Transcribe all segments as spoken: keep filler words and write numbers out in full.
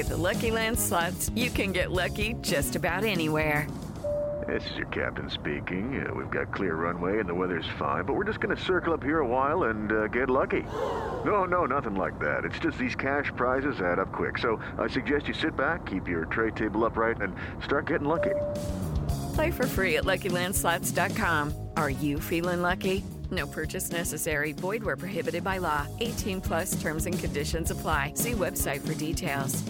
With the Lucky Land Slots, you can get lucky just about anywhere. This is your captain speaking. Uh, we've got clear runway and the weather's fine, but we're just going to circle up here a while and uh, get lucky. No, no, nothing like that. It's just these cash prizes add up quick. So I suggest you sit back, keep your tray table upright, and start getting lucky. Play for free at Lucky Land Slots dot com. Are you feeling lucky? No purchase necessary. Void where prohibited by law. eighteen plus terms and conditions apply. See website for details.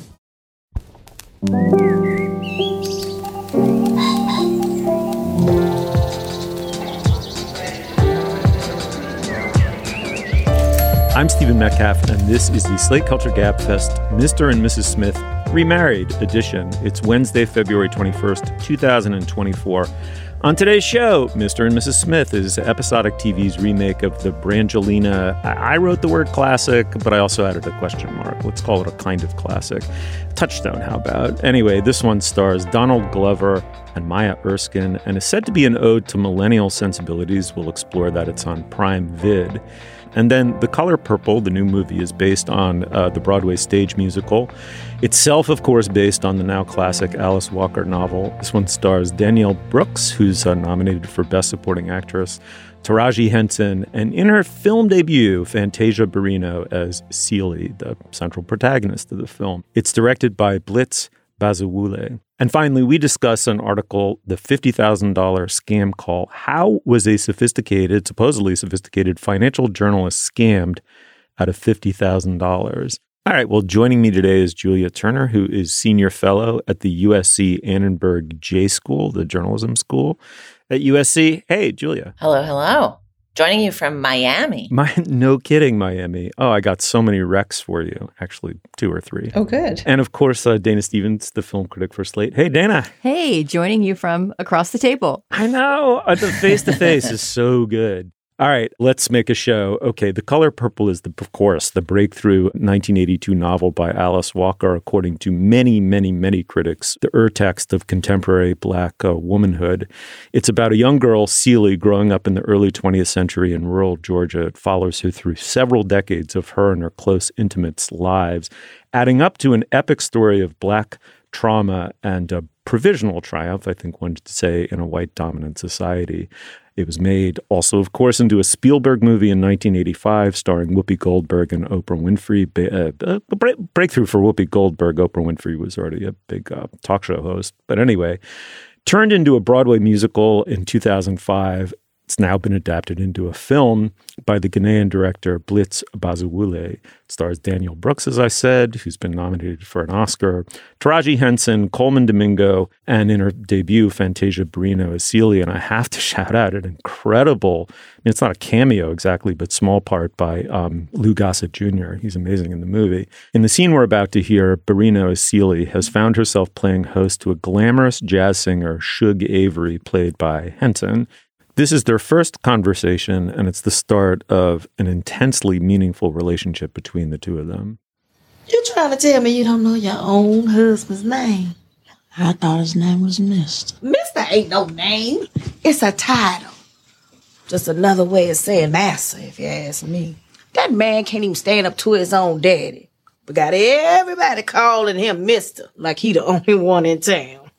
I'm Stephen Metcalf, and this is the Slate Culture Gab Fest Mister and Missus Smith Remarried edition. It's Wednesday, February twenty-first, two thousand twenty-four. On today's show, Mister and Missus Smith is episodic T V's remake of the Brangelina. I wrote the word classic, but I also added a question mark. Let's call it a kind of classic. Touchstone, how about? Anyway, this one stars Donald Glover and Maya Erskine and is said to be an ode to millennial sensibilities. We'll explore that. It's on Prime Vid. And then The Color Purple, the new movie, is based on uh, the Broadway stage musical. Itself, of course, based on the now classic Alice Walker novel. This one stars Danielle Brooks, who's uh, nominated for Best Supporting Actress, Taraji Henson, and in her film debut, Fantasia Barrino as Celie, the central protagonist of the film. It's directed by Blitz Bazawule. And finally, we discuss an article, The fifty thousand dollars Scam Call. How was a sophisticated, supposedly sophisticated financial journalist scammed out of fifty thousand dollars? All right, well, joining me today is Julia Turner, who is senior fellow at the U S C Annenberg J School, the journalism school at U S C. Hey, Julia. Hello, hello. Joining you from Miami. My, no kidding, Miami. Oh, I got so many recs for you. Actually, two or three. Oh, good. And of course, uh, Dana Stevens, the film critic for Slate. Hey, Dana. Hey, joining you from across the table. I know. Uh, the face-to-face is so good. All right, let's make a show. Okay, The Color Purple is, the, of course, the breakthrough nineteen eighty-two novel by Alice Walker, according to many, many, many critics, the ur-text of contemporary Black uh, womanhood. It's about a young girl, Celie, growing up in the early twentieth century in rural Georgia. It follows her through several decades of her and her close intimates' lives, adding up to an epic story of Black trauma and a provisional triumph, I think one could say, in a white dominant society. It was made also, of course, into a Spielberg movie in nineteen eighty-five starring Whoopi Goldberg and Oprah Winfrey. Uh, a break- breakthrough for Whoopi Goldberg. Oprah Winfrey was already a big uh, talk show host. But anyway, turned into a Broadway musical in two thousand five. It's now been adapted into a film by the Ghanaian director Blitz Bazawule. It stars Danielle Brooks, as I said, who's been nominated for an Oscar, Taraji Henson, Coleman Domingo, and in her debut, Fantasia Barrino as Celie. And I have to shout out an incredible, I mean, it's not a cameo exactly, but small part by um, Lou Gossett Junior He's amazing in the movie. In the scene we're about to hear, Barrino as Celie has found herself playing host to a glamorous jazz singer, Shug Avery, played by Henson. This is their first conversation, and it's the start of an intensely meaningful relationship between the two of them. You trying to tell me you don't know your own husband's name? I thought his name was Mister Mister ain't no name. It's a title. Just another way of saying master, if you ask me. That man can't even stand up to his own daddy. But got everybody calling him Mister like he the only one in town.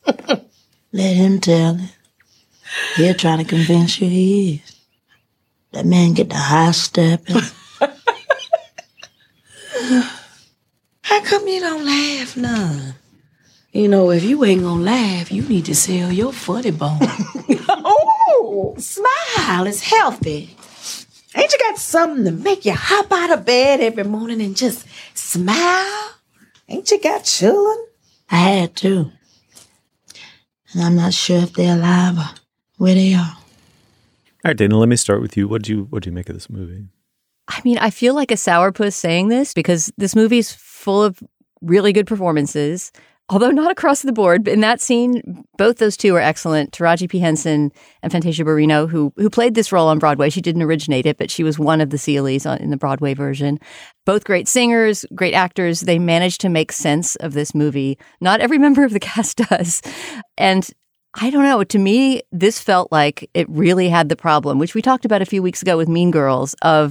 Let him tell it. He'll try to convince you he is. That man get the high stepping. How come you don't laugh none? You know, if you ain't gonna laugh, you need to sell your footy bone. Oh, smile. It's healthy. Ain't you got something to make you hop out of bed every morning and just smile? Ain't you got children? I had two. And I'm not sure if they're alive or where they are. All right, Dana, let me start with you. What do you what do you make of this movie? I mean, I feel like a sourpuss saying this because this movie is full of really good performances, although not across the board. But in that scene, both those two are excellent. Taraji P. Henson and Fantasia Barrino, who who played this role on Broadway. She didn't originate it, but she was one of the Celies on, in the Broadway version. Both great singers, great actors. They managed to make sense of this movie. Not every member of the cast does. And I don't know. To me, this felt like it really had the problem, which we talked about a few weeks ago with Mean Girls, of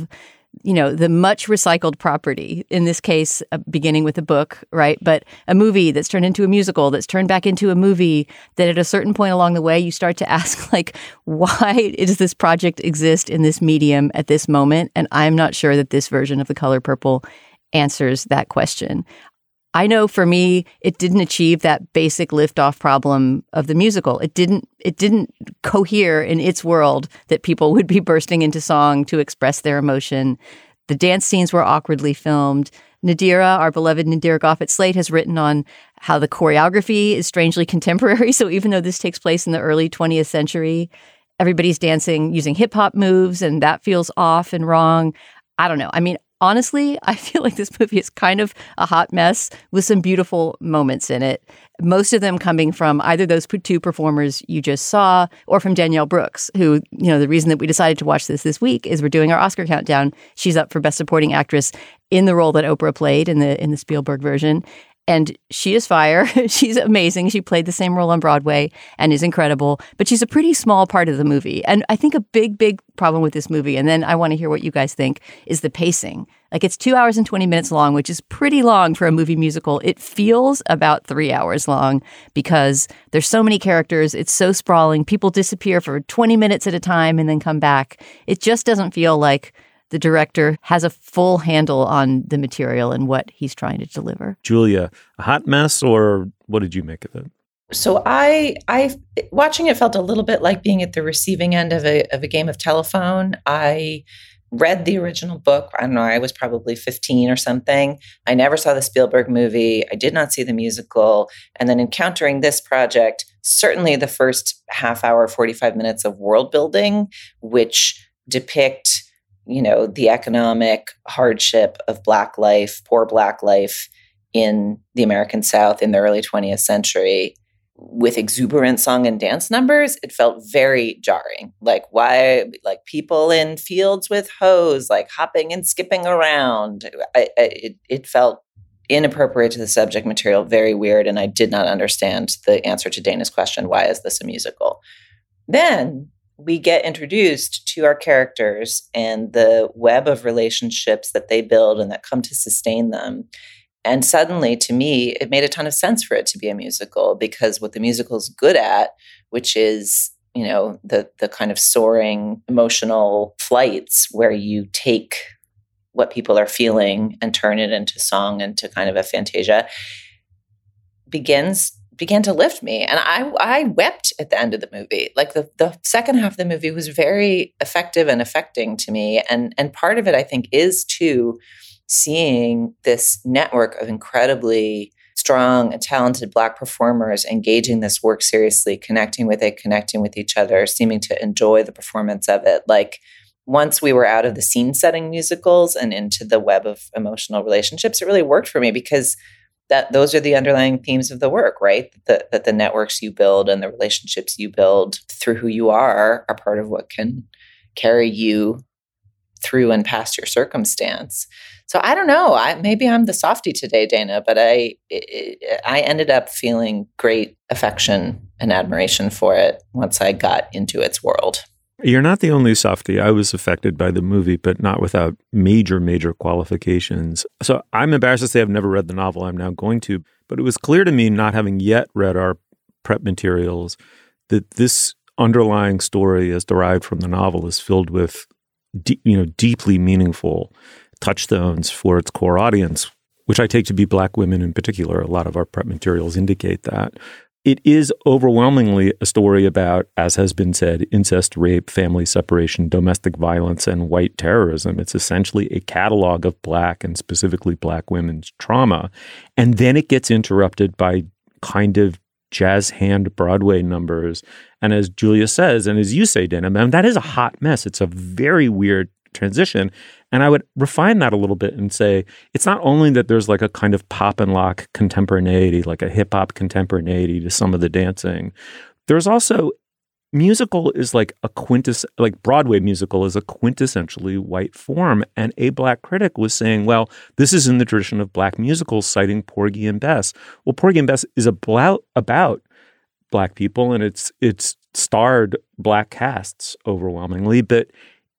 you know, the much recycled property, in this case, uh, beginning with a book, right? But a movie that's turned into a musical, that's turned back into a movie, that at a certain point along the way, you start to ask, like, why does this project exist in this medium at this moment? And I'm not sure that this version of The Color Purple answers that question. I know for me, it didn't achieve that basic liftoff problem of the musical. It didn't it didn't cohere in its world that people would be bursting into song to express their emotion. The dance scenes were awkwardly filmed. Nadira, our beloved Nadira Goffett-Slate, has written on how the choreography is strangely contemporary. So even though this takes place in the early twentieth century, everybody's dancing using hip-hop moves, and that feels off and wrong. I don't know. I mean, honestly, I feel like this movie is kind of a hot mess with some beautiful moments in it. Most of them coming from either those two performers you just saw or from Danielle Brooks, who, you know, the reason that we decided to watch this this week is we're doing our Oscar countdown. She's up for Best Supporting Actress in the role that Oprah played in the in the Spielberg version. And she is fire. She's amazing. She played the same role on Broadway and is incredible. But she's a pretty small part of the movie. And I think a big, big problem with this movie, and then I want to hear what you guys think, is the pacing. Like, it's two hours and twenty minutes long, which is pretty long for a movie musical. It feels about three hours long because there's so many characters. It's so sprawling. People disappear for twenty minutes at a time and then come back. It just doesn't feel like the director has a full handle on the material and what he's trying to deliver. Julia, a hot mess, or what did you make of it? So I, I, watching it felt a little bit like being at the receiving end of a of a game of telephone. I read the original book. I don't know. I was probably fifteen or something. I never saw the Spielberg movie. I did not see the musical. And then encountering this project, certainly the first half hour, forty-five minutes of world building, which depict, you know, the economic hardship of Black life, poor Black life in the American South in the early twentieth century, with exuberant song and dance numbers, it felt very jarring. Like, why, like people in fields with hoes, like hopping and skipping around. I, I, it, it felt inappropriate to the subject material, very weird. And I did not understand the answer to Dana's question, why is this a musical? Then we get introduced to our characters and the web of relationships that they build and that come to sustain them. And suddenly, to me, it made a ton of sense for it to be a musical, because what the musical is good at, which is, you know, the the kind of soaring emotional flights where you take what people are feeling and turn it into song and to kind of a fantasia, begins began to lift me. And I I wept at the end of the movie. Like the, the second half of the movie was very effective and affecting to me. And, and part of it, I think, is too seeing this network of incredibly strong and talented Black performers engaging this work seriously, connecting with it, connecting with each other, seeming to enjoy the performance of it. Like, once we were out of the scene-setting musicals and into the web of emotional relationships, it really worked for me, because that those are the underlying themes of the work, right? That, that the networks you build and the relationships you build through who you are are part of what can carry you through and past your circumstance. So I don't know. I, maybe I'm the softie today, Dana, but I it, I ended up feeling great affection and admiration for it once I got into its world. You're not the only softie. I was affected by the movie, but not without major, major qualifications. So I'm embarrassed to say I've never read the novel. I'm now going to. But it was clear to me, not having yet read our prep materials, that this underlying story as derived from the novel is filled with de- you know, deeply meaningful touchstones for its core audience, which I take to be Black women in particular. A lot of our prep materials indicate that. It is overwhelmingly a story about, as has been said, incest, rape, family separation, domestic violence, and white terrorism. It's essentially a catalog of Black and specifically Black women's trauma. And then it gets interrupted by kind of jazz hand Broadway numbers. And as Julia says, and as you say, Dana, I mean, that is a hot mess. It's a very weird transition. And I would refine that a little bit and say, it's not only that there's like a kind of pop and lock contemporaneity, like a hip hop contemporaneity to some of the dancing. There's also, musical is like a quintess, like Broadway musical is a quintessentially white form. And a Black critic was saying, well, this is in the tradition of Black musicals, citing Porgy and Bess. Well, Porgy and Bess is about, about Black people, and it's, it's starred Black casts overwhelmingly, but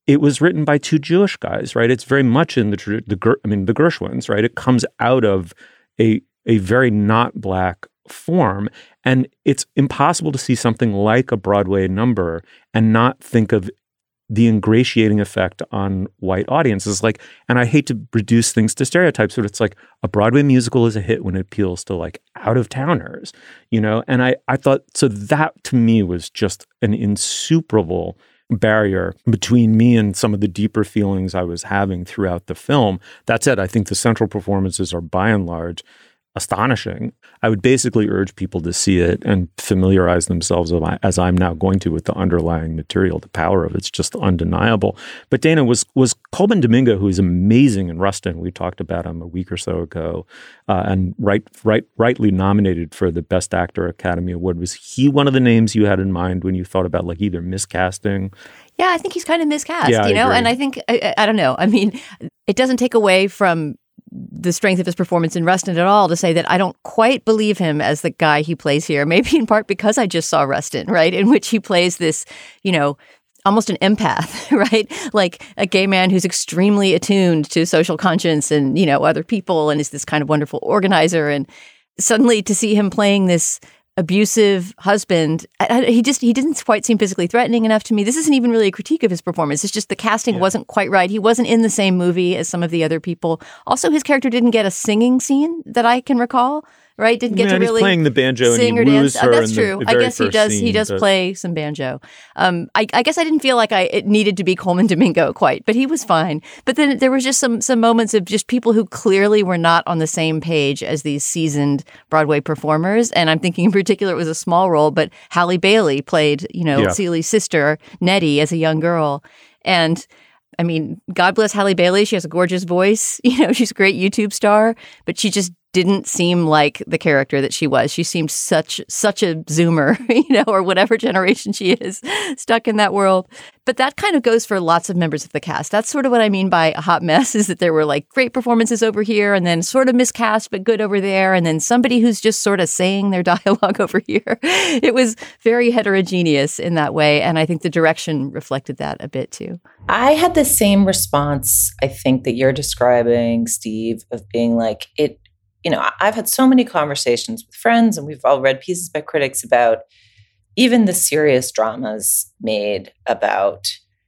it was written by two Jewish guys, right? It's very much in the, the I mean, the Gershwins, right? It comes out of a a very not Black form. And it's impossible to see something like a Broadway number and not think of the ingratiating effect on white audiences. Like, and I hate to reduce things to stereotypes, but it's like a Broadway musical is a hit when it appeals to like out-of-towners, you know? And I, I thought, so that to me was just an insuperable barrier between me and some of the deeper feelings I was having throughout the film. That said, I think the central performances are by and large astonishing. I would basically urge people to see it and familiarize themselves, as I'm now going to, with the underlying material. The power of it's just undeniable. But Dana, was was Colman Domingo, who is amazing in Rustin, we talked about him a week or so ago, uh, and right, right, rightly nominated for the Best Actor Academy Award. Was he one of the names you had in mind when you thought about like either miscasting? Yeah, I think he's kind of miscast, yeah, you know? agree. And I think, I, I don't know, I mean, it doesn't take away from the strength of his performance in Rustin at all to say that I don't quite believe him as the guy he plays here, maybe in part because I just saw Rustin, right, in which he plays this, you know, almost an empath, right? Like a gay man who's extremely attuned to social conscience and, you know, other people and is this kind of wonderful organizer. And suddenly to see him playing this abusive husband, I, I, he just, he didn't quite seem physically threatening enough to me. This isn't even really a critique of his performance. It's just the casting yeah. wasn't quite right. He wasn't in the same movie as some of the other people. Also, his character didn't get a singing scene that I can recall. Right? Didn't get yeah, to really he's playing the banjo sing and or he dance. woos her Oh, that's in true. the, the I very guess he first does. Scene, he does but... play some banjo. Um, I, I guess I didn't feel like I it needed to be Colman Domingo quite, but he was fine. But then there was just some some moments of just people who clearly were not on the same page as these seasoned Broadway performers. And I'm thinking in particular it was a small role, but Halle Bailey played, you know, yeah. Celi's sister Nettie as a young girl, and. I mean, God bless Halle Bailey. She has a gorgeous voice. You know, she's a great YouTube star, but she just didn't seem like the character that she was. She seemed such such a Zoomer, you know, or whatever generation she is, stuck in that world. But that kind of goes for lots of members of the cast. That's sort of what I mean by a hot mess, is that there were like great performances over here and then sort of miscast but good over there, and then somebody who's just sort of saying their dialogue over here. It was very heterogeneous in that way, and I think the direction reflected that a bit too. I had the same response, I think, that you're describing, Steve, of being like, it, you know, I've had so many conversations with friends and we've all read pieces by critics about even the serious dramas made about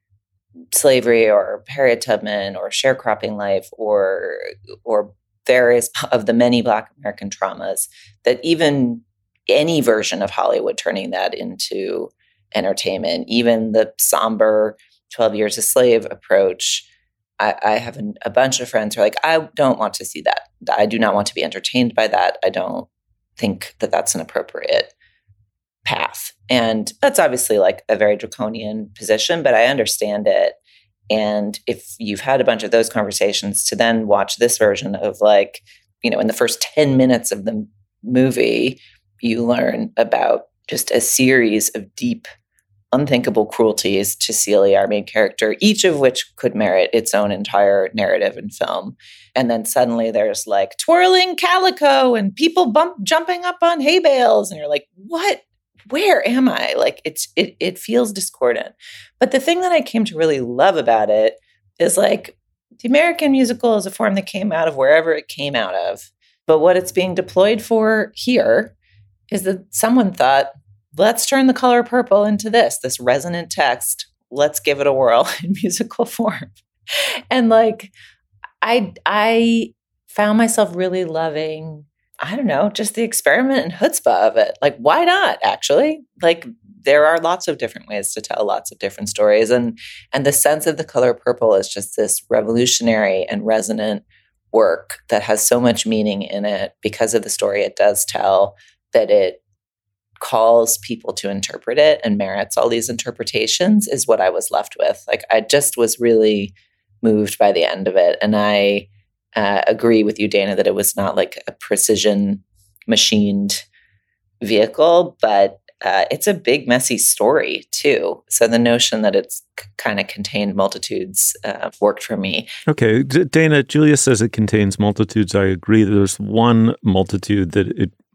slavery or Harriet Tubman or sharecropping life or, or various of the many Black American traumas, that even any version of Hollywood turning that into entertainment, even the somber twelve Years a Slave approach, I, I have an, a bunch of friends who are like, I don't want to see that. I do not want to be entertained by that. I don't think that that's an appropriate path. And that's obviously like a very draconian position, but I understand it. And if you've had a bunch of those conversations, to then watch this version of like, you know, in the first ten minutes of the movie, you learn about just a series of deep, unthinkable cruelties to Celie, our main character, each of which could merit its own entire narrative and film. And then suddenly there's like twirling calico and people bump jumping up on hay bales. And you're like, what? Where am I? Like it's it it feels discordant. But the thing that I came to really love about it is like the American musical is a form that came out of wherever it came out of. But what it's being deployed for here is that someone thought, let's turn The Color Purple into this, this resonant text. Let's give it a whirl in musical form. And like, I, I found myself really loving, I don't know, just the experiment and chutzpah of it. Like, why not, actually? Like, there are lots of different ways to tell lots of different stories. And, and the sense of The Color Purple is just this revolutionary and resonant work that has so much meaning in it because of the story it does tell, that it calls people to interpret it and merits all these interpretations, is what I was left with. Like, I just was really moved by the end of it. And I uh, agree with you, Dana, that it was not like a precision machined vehicle, but uh, it's a big, messy story too. So the notion that it's c- kind of contained multitudes uh, worked for me. Okay. D- Dana, Julia says it contains multitudes. I agree. There's one multitude that it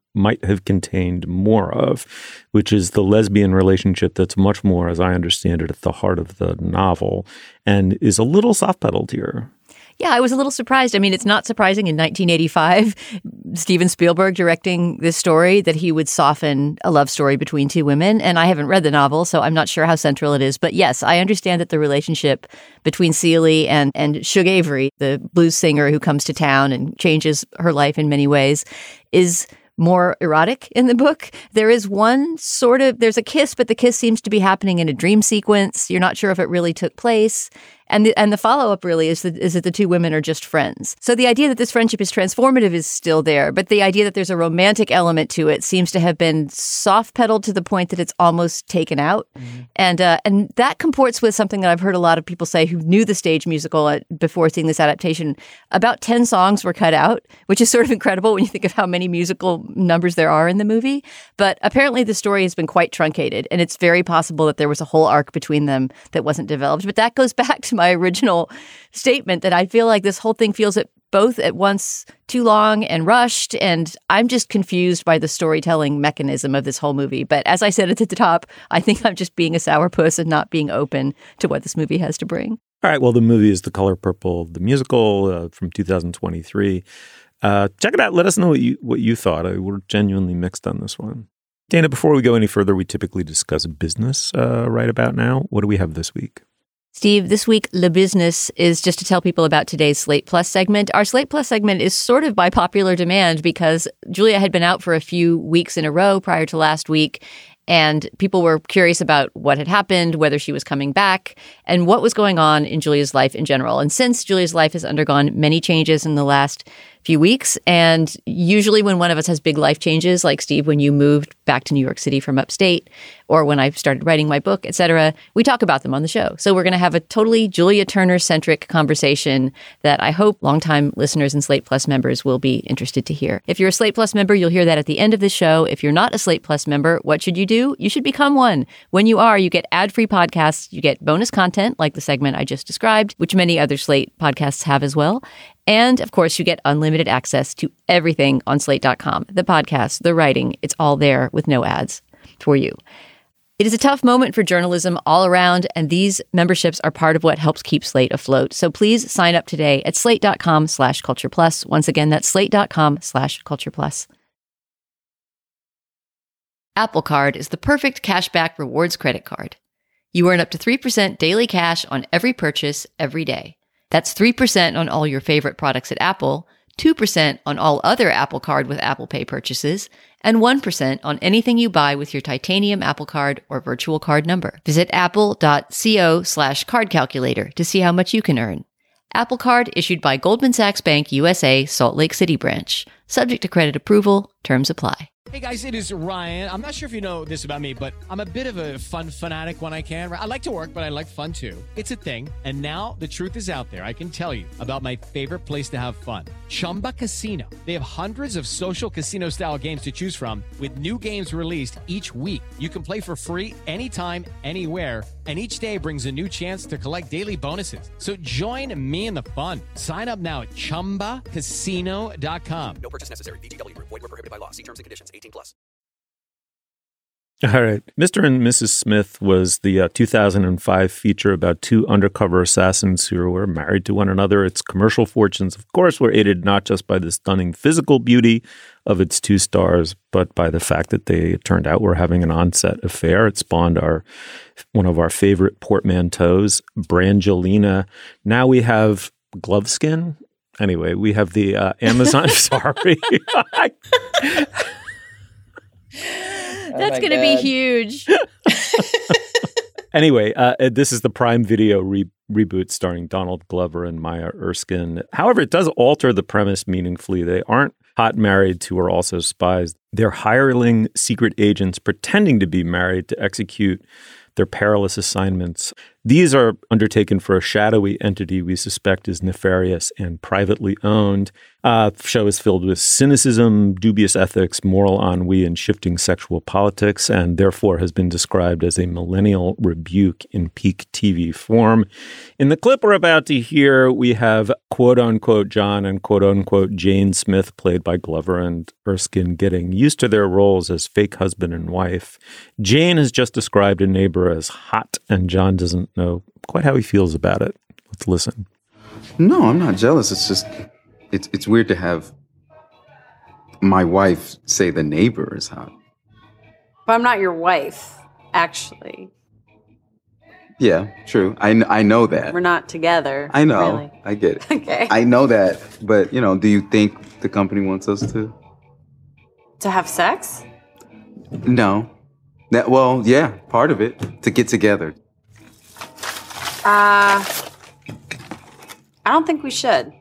might have contained more of, which is the lesbian relationship that's much more, as I understand it, at the heart of the novel and is a little soft-pedaled here. Yeah, I was a little surprised. I mean, it's not surprising in nineteen eighty-five, Steven Spielberg directing this story, that he would soften a love story between two women. And I haven't read the novel, so I'm not sure how central it is. But yes, I understand that the relationship between Celie and, and Shug Avery, the blues singer who comes to town and changes her life in many ways, is more erotic in the book. There is one sort of, there's a kiss, but the kiss seems to be happening in a dream sequence. You're not sure if it really took place. And the, and the follow-up really is that, is that the two women are just friends. So the idea that this friendship is transformative is still there, but the idea that there's a romantic element to it seems to have been soft-pedaled to the point that it's almost taken out. Mm-hmm. And uh, and that comports with something that I've heard a lot of people say who knew the stage musical at, before seeing this adaptation. About ten songs were cut out, which is sort of incredible when you think of how many musical numbers there are in the movie. But apparently the story has been quite truncated, and it's very possible that there was a whole arc between them that wasn't developed. But that goes back to my original statement that I feel like this whole thing feels at both at once too long and rushed, and I'm just confused by the storytelling mechanism of this whole movie. But as I said at the top, I think I'm just being a sourpuss and not being open to what this movie has to bring. All right, well, the movie is The Color Purple, the musical uh, from two thousand twenty-three. Uh, check it out. Let us know what you what you thought. I, we're genuinely mixed on this one. Dana, before we go any further, we typically discuss business uh, right about now. What do we have this week? Steve, this week, Le Business is just to tell people about today's Slate Plus segment. Our Slate Plus segment is sort of by popular demand because Julia had been out for a few weeks in a row prior to last week, and people were curious about what had happened, whether she was coming back, and what was going on in Julia's life in general. And since Julia's life has undergone many changes in the last few weeks, and usually when one of us has big life changes, like Steve, when you moved back to New York City from upstate, or when I started writing my book, et cetera, we talk about them on the show. So we're going to have a totally Julia Turner-centric conversation that I hope longtime listeners and Slate Plus members will be interested to hear. If you're a Slate Plus member, you'll hear that at the end of the show. If you're not a Slate Plus member, what should you do? You should become one. When you are, you get ad-free podcasts, you get bonus content like the segment I just described, which many other Slate podcasts have as well. And, of course, you get unlimited access to everything on slate dot com. The podcast, the writing, it's all there with no ads for you. It is a tough moment for journalism all around, and these memberships are part of what helps keep Slate afloat. So please sign up today at slate dot com slash culture plus. Once again, that's slate dot com slash culture plus. Apple Card is the perfect cashback rewards credit card. You earn up to three percent daily cash on every purchase every day. That's three percent on all your favorite products at Apple, two percent on all other Apple Card with Apple Pay purchases, and one percent on anything you buy with your titanium Apple Card or virtual card number. Visit apple.co slash card calculator to see how much you can earn. Apple Card issued by Goldman Sachs Bank U S A, Salt Lake City branch. Subject to credit approval. Terms apply. Hey guys, it is Ryan. I'm not sure if you know this about me, but I'm a bit of a fun fanatic when I can. I like to work, but I like fun too. It's a thing. And now the truth is out there. I can tell you about my favorite place to have fun. Chumba Casino. They have hundreds of social casino style games to choose from with new games released each week. You can play for free anytime, anywhere. And each day brings a new chance to collect daily bonuses. So join me in the fun. Sign up now at chumba casino dot com. No purchase necessary. V G W Group. Void where prohibited by law. See terms and conditions. eighteen plus. All right. Mister and Missus Smith was the uh, two thousand five feature about two undercover assassins who were married to one another. Its commercial fortunes, of course, were aided not just by the stunning physical beauty of its two stars, but by the fact that they, it turned out, were having an on-set affair. It spawned our one of our favorite portmanteaus, Brangelina. Now we have Gloveskin. Anyway, we have the uh, Amazon. Sorry. That's oh going to be huge. Anyway, uh, this is the Prime Video re- reboot starring Donald Glover and Maya Erskine. However, it does alter the premise meaningfully. They aren't hot marrieds who are also spies. They're hireling secret agents pretending to be married to execute their perilous assignments. These are undertaken for a shadowy entity we suspect is nefarious and privately owned. Uh, the show is filled with cynicism, dubious ethics, moral ennui, and shifting sexual politics, and therefore has been described as a millennial rebuke in peak T V form. In the clip we're about to hear, we have quote-unquote John and quote-unquote Jane Smith, played by Glover and Erskine, getting used to their roles as fake husband and wife. Jane has just described a neighbor as hot, and John doesn't know quite how he feels about it. Let's listen. No, I'm not jealous. It's just... It's it's weird to have my wife say the neighbor is hot. But I'm not your wife, actually. Yeah, true. I, kn- I know that. We're not together. I know. Really. I get it. Okay. I know that. But, you know, do you think the company wants us to? To have sex? No. That, well, yeah, part of it. To get together. Uh, I don't think we should.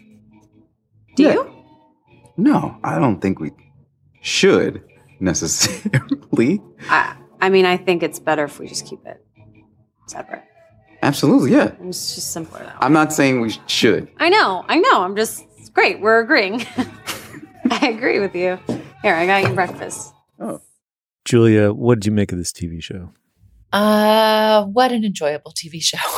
Do yeah. you? No, I don't think we should necessarily. I, I mean, I think it's better if we just keep it separate. Absolutely, yeah. It's just simpler that way. I'm not saying we should. I know, I know. I'm just, it's great. We're agreeing. I agree with you. Here, I got you breakfast. Oh. Julia, what did you make of this T V show? Uh, what an enjoyable T V show.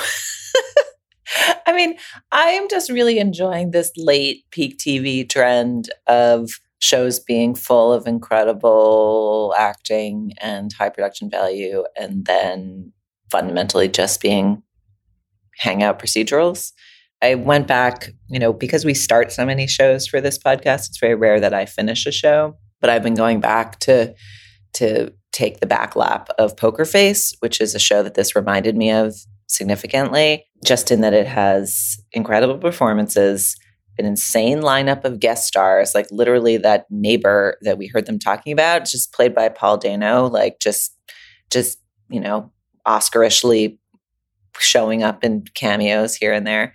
I mean, I am just really enjoying this late peak T V trend of shows being full of incredible acting and high production value, and then fundamentally just being hangout procedurals. I went back, you know, because we start so many shows for this podcast, it's very rare that I finish a show, but I've been going back to to take the back lap of Poker Face, which is a show that this reminded me of significantly, just in that it has incredible performances, an insane lineup of guest stars, like literally that neighbor that we heard them talking about, just played by Paul Dano, like just, just, you know, Oscar-ishly showing up in cameos here and there.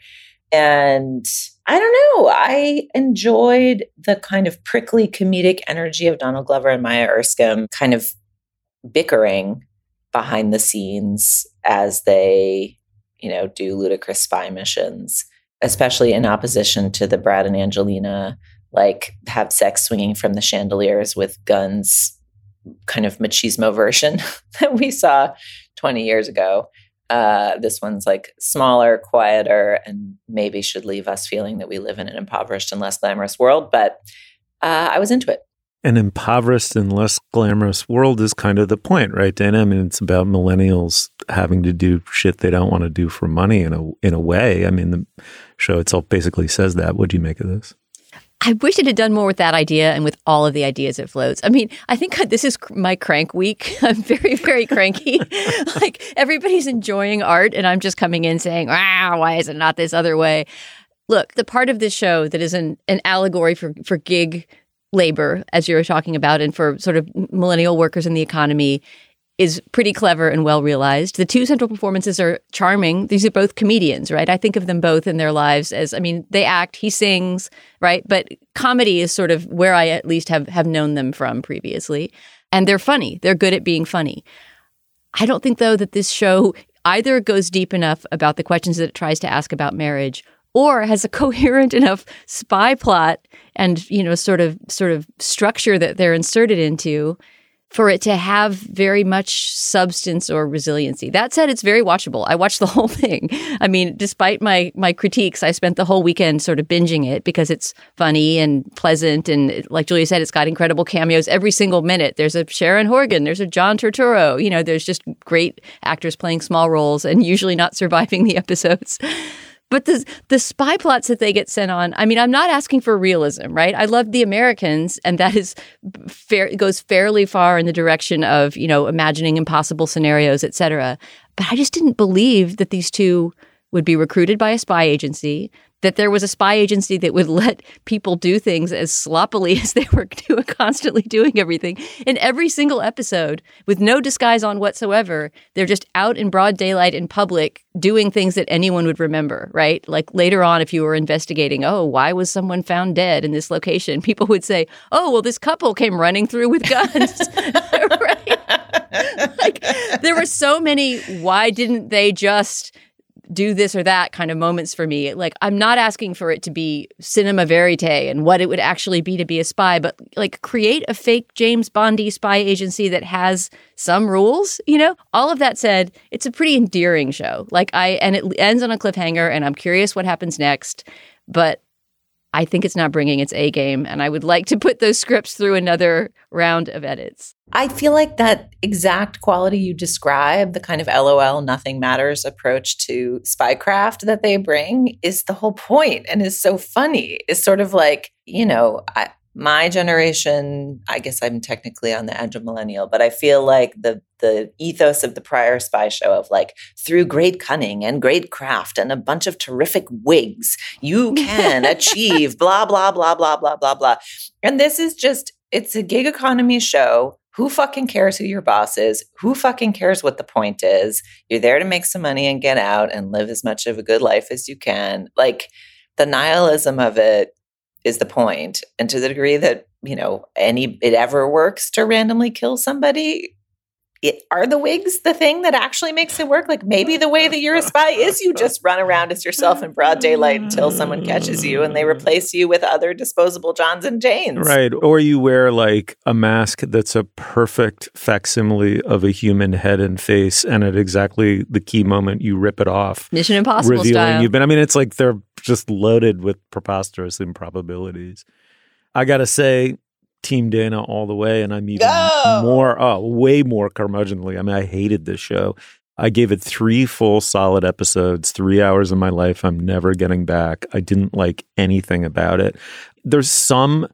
And I don't know, I enjoyed the kind of prickly comedic energy of Donald Glover and Maya Erskine kind of bickering behind the scenes as they, you know, do ludicrous spy missions, especially in opposition to the Brad and Angelina, like have sex swinging from the chandeliers with guns kind of machismo version that we saw twenty years ago. Uh, this one's like smaller, quieter, and maybe should leave us feeling that we live in an impoverished and less glamorous world. But uh, I was into it. An impoverished and less glamorous world is kind of the point, right, Dana? I mean, it's about millennials having to do shit they don't want to do for money in a in a way. I mean, the show itself basically says that. What do you make of this? I wish it had done more with that idea and with all of the ideas it floats. I mean, I think this is my crank week. I'm very, very cranky. Like, everybody's enjoying art, and I'm just coming in saying, ah, why is it not this other way? Look, the part of this show that is an, an allegory for, for gig labor, as you were talking about, and for sort of millennial workers in the economy is pretty clever and well realized. The two central performances are charming. These are both comedians, right? I think of them both in their lives as, I mean, they act, he sings, right? But comedy is sort of where I at least have, have known them from previously. And they're funny. They're good at being funny. I don't think, though, that this show either goes deep enough about the questions that it tries to ask about marriage, or has a coherent enough spy plot and, you know, sort of sort of structure that they're inserted into for it to have very much substance or resiliency. That said, it's very watchable. I watched the whole thing. I mean, despite my my critiques, I spent the whole weekend sort of binging it because it's funny and pleasant. And like Julia said, it's got incredible cameos every single minute. There's a Sharon Horgan. There's a John Turturro. You know, there's just great actors playing small roles and usually not surviving the episodes. But the the spy plots that they get sent on, I mean, I'm not asking for realism, right? I love The Americans, and that is fair, goes fairly far in the direction of, you know, imagining impossible scenarios, et cetera. But I just didn't believe that these two would be recruited by a spy agency, that there was a spy agency that would let people do things as sloppily as they were doing, constantly doing everything. In every single episode, with no disguise on whatsoever, they're just out in broad daylight in public doing things that anyone would remember, right? Like later on, if you were investigating, oh, why was someone found dead in this location? People would say, oh, well, this couple came running through with guns, right? Like, there were so many, why didn't they just do this or that kind of moments for me. Like, I'm not asking for it to be cinema verite and what it would actually be to be a spy, but like create a fake James Bondy spy agency that has some rules, you know? All of that said, it's a pretty endearing show. Like I, and it ends on a cliffhanger and I'm curious what happens next, but I think it's not bringing its A game, and I would like to put those scripts through another round of edits. I feel like that exact quality you describe, the kind of LOL, nothing matters approach to spycraft that they bring, is the whole point and is so funny. It's sort of like, you know, I, my generation, I guess I'm technically on the edge of millennial, but I feel like the the ethos of the prior spy show of like, through great cunning and great craft and a bunch of terrific wigs, you can achieve blah, blah, blah, blah, blah, blah, blah. And this is just, it's a gig economy show. Who fucking cares who your boss is? Who fucking cares what the point is? You're there to make some money and get out and live as much of a good life as you can. Like, the nihilism of it is the point. And to the degree that, you know, any it ever works to randomly kill somebody, it, are the wigs the thing that actually makes it work? Like, maybe the way that you're a spy is you just run around as yourself in broad daylight until someone catches you and they replace you with other disposable Johns and Janes. Right. Or you wear like a mask that's a perfect facsimile of a human head and face, and at exactly the key moment you rip it off. Mission Impossible revealing style. You've been, I mean, it's like they're just loaded with preposterous improbabilities. I got to say, Team Dana all the way, and I'm even Go! more, oh, way more curmudgeonly. I mean, I hated this show. I gave it three full solid episodes, three hours of my life I'm never getting back. I didn't like anything about it. There's some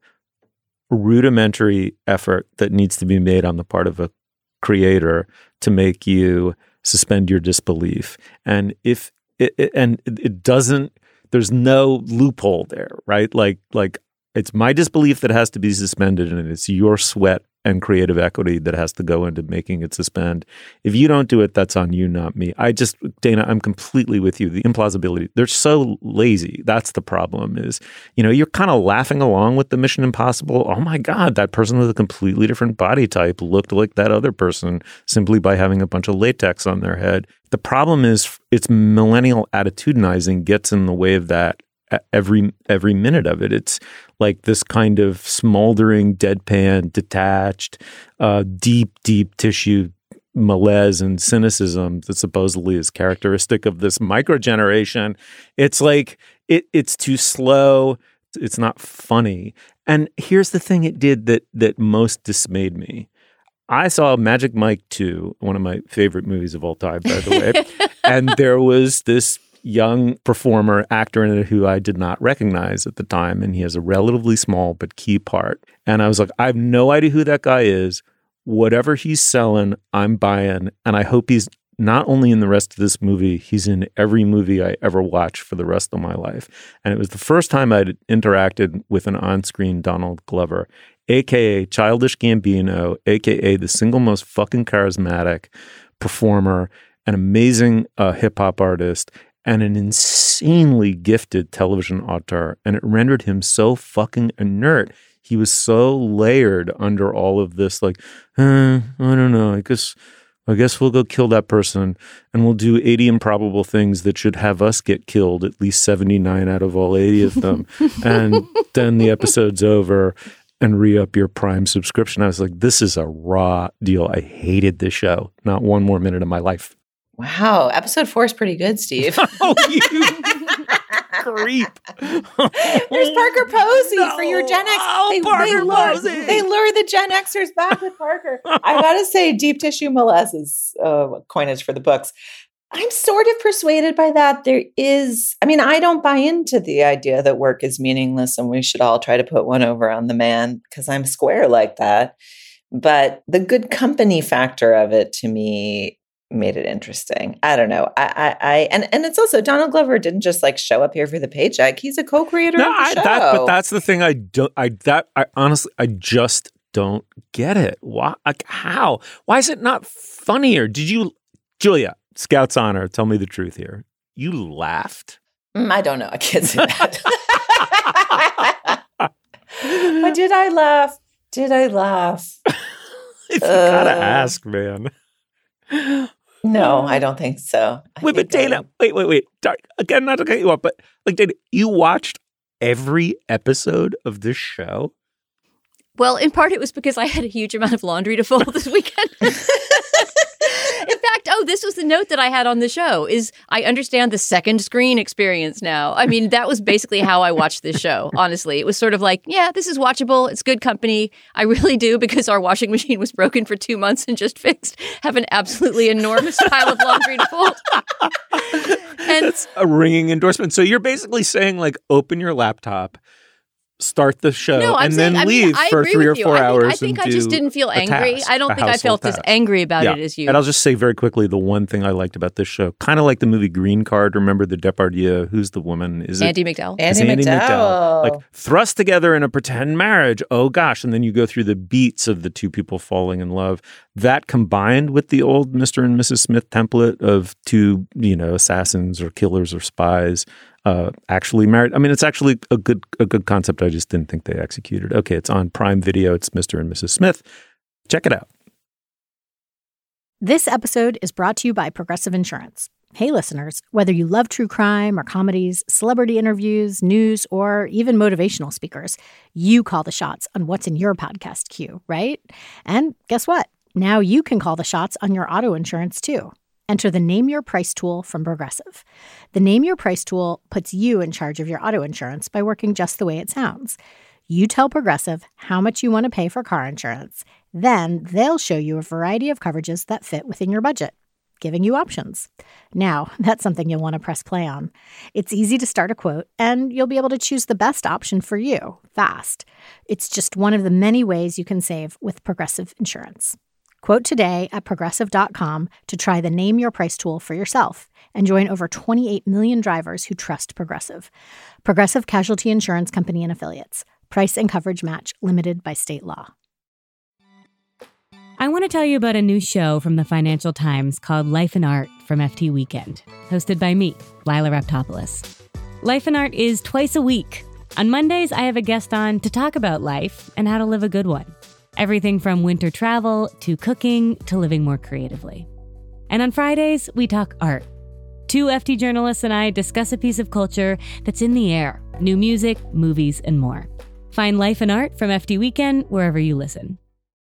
rudimentary effort that needs to be made on the part of a creator to make you suspend your disbelief. And if it, it and it doesn't, there's no loophole there, right? Like, like, it's my disbelief that has to be suspended, and it's your sweat and creative equity that has to go into making it suspend. If you don't do it, that's on you, not me. I just, Dana, I'm completely with you. The implausibility, they're so lazy. That's the problem is, you know, you're kind of laughing along with the Mission Impossible. Oh my God, that person with a completely different body type looked like that other person simply by having a bunch of latex on their head. The problem is it's millennial attitudinizing gets in the way of that every every minute of it. It's like this kind of smoldering, deadpan, detached, uh, deep, deep tissue malaise and cynicism that supposedly is characteristic of this microgeneration. It's like it it's too slow. It's not funny. And here's the thing it did that that most dismayed me. I saw Magic Mike two, one of my favorite movies of all time, by the way, and there was this young performer, actor in it who I did not recognize at the time, and he has a relatively small but key part. And I was like, I have no idea who that guy is. Whatever he's selling, I'm buying, and I hope he's not only in the rest of this movie, he's in every movie I ever watch for the rest of my life. And it was the first time I'd interacted with an on-screen Donald Glover, a k a. Childish Gambino, a k a the single most fucking charismatic performer, an amazing uh, hip-hop artist, and an insanely gifted television auteur. And it rendered him so fucking inert. He was so layered under all of this, like, eh, I don't know, I guess I guess we'll go kill that person and we'll do eighty improbable things that should have us get killed, at least seventy-nine out of all eighty of them. And then the episode's over and re-up your Prime subscription. I was like, this is a raw deal. I hated this show. Not one more minute of my life. Wow. Episode four is pretty good, Steve. Oh, you creep. There's Parker Posey no. for your Gen X. Oh, they, Parker they lure, Posey. They lure the Gen Xers back with Parker. I got to say, deep tissue malaise is uh, coinage for the books. I'm sort of persuaded by that. There is, I mean, I don't buy into the idea that work is meaningless and we should all try to put one over on the man because I'm square like that. But the good company factor of it to me made it interesting. I don't know. I, I, I, and and it's also Donald Glover didn't just like show up here for the paycheck. He's a co-creator No, of the I, show. that, but that's the thing. I don't. I that. I honestly, I just don't get it. Why? Like, how? Why is it not funnier? Did you, Julia? Scout's honor. Tell me the truth here. You laughed. Mm, I don't know. I can't say that. But did I laugh? Did I laugh? You uh, gotta ask, man. No, I don't think so. I wait, but Dana, I... wait, wait, wait. Dark, again, not to cut you off, but like, Dana, you watched every episode of this show? Well, in part, it was because I had a huge amount of laundry to fold this weekend. In fact, oh, this was the note that I had on the show is I understand the second screen experience now. I mean, that was basically how I watched this show, honestly. It was sort of like, yeah, this is watchable. It's good company. I really do, because our washing machine was broken for two months and just fixed, have an absolutely enormous pile of laundry to fold. And that's a ringing endorsement. So you're basically saying, like, open your laptop, start the show, no, and saying, then I mean, leave I for agree three or with you. four I think, hours. I think and I just do didn't feel a angry. task, I don't a think I felt task. as angry about yeah. it as you. And I'll just say very quickly, the one thing I liked about this show, kind of like the movie Green Card. Remember the Depardieu? Who's the woman? Is it Andie MacDowell? Andie, Andie MacDowell. MacDowell. Like thrust together in a pretend marriage. Oh gosh! And then you go through the beats of the two people falling in love. That combined with the old Mister and Missus Smith template of two, you know, assassins or killers or spies. Uh, actually married. I mean, it's actually a good a good concept. I just didn't think they executed. Okay, it's on Prime Video. It's Mister and Missus Smith. Check it out. This episode is brought to you by Progressive Insurance. Hey, listeners, whether you love true crime or comedies, celebrity interviews, news, or even motivational speakers, you call the shots on what's in your podcast queue, right? And guess what? Now you can call the shots on your auto insurance, too. Enter the Name Your Price tool from Progressive. The Name Your Price tool puts you in charge of your auto insurance by working just the way it sounds. You tell Progressive how much you want to pay for car insurance. Then they'll show you a variety of coverages that fit within your budget, giving you options. Now, that's something you'll want to press play on. It's easy to start a quote, and you'll be able to choose the best option for you fast. It's just one of the many ways you can save with Progressive Insurance. Quote today at Progressive dot com to try the Name Your Price tool for yourself and join over twenty-eight million drivers who trust Progressive. Progressive Casualty Insurance Company and Affiliates. Price and coverage match limited by state law. I want to tell you about a new show from the Financial Times called Life and Art from F T Weekend, hosted by me, Lila Raptopoulos. Life and Art is twice a week. On Mondays, I have a guest on to talk about life and how to live a good one. Everything from winter travel to cooking to living more creatively. And on Fridays, we talk art. Two F T journalists and I discuss a piece of culture that's in the air, new music, movies, and more. Find Life and Art from F T Weekend wherever you listen.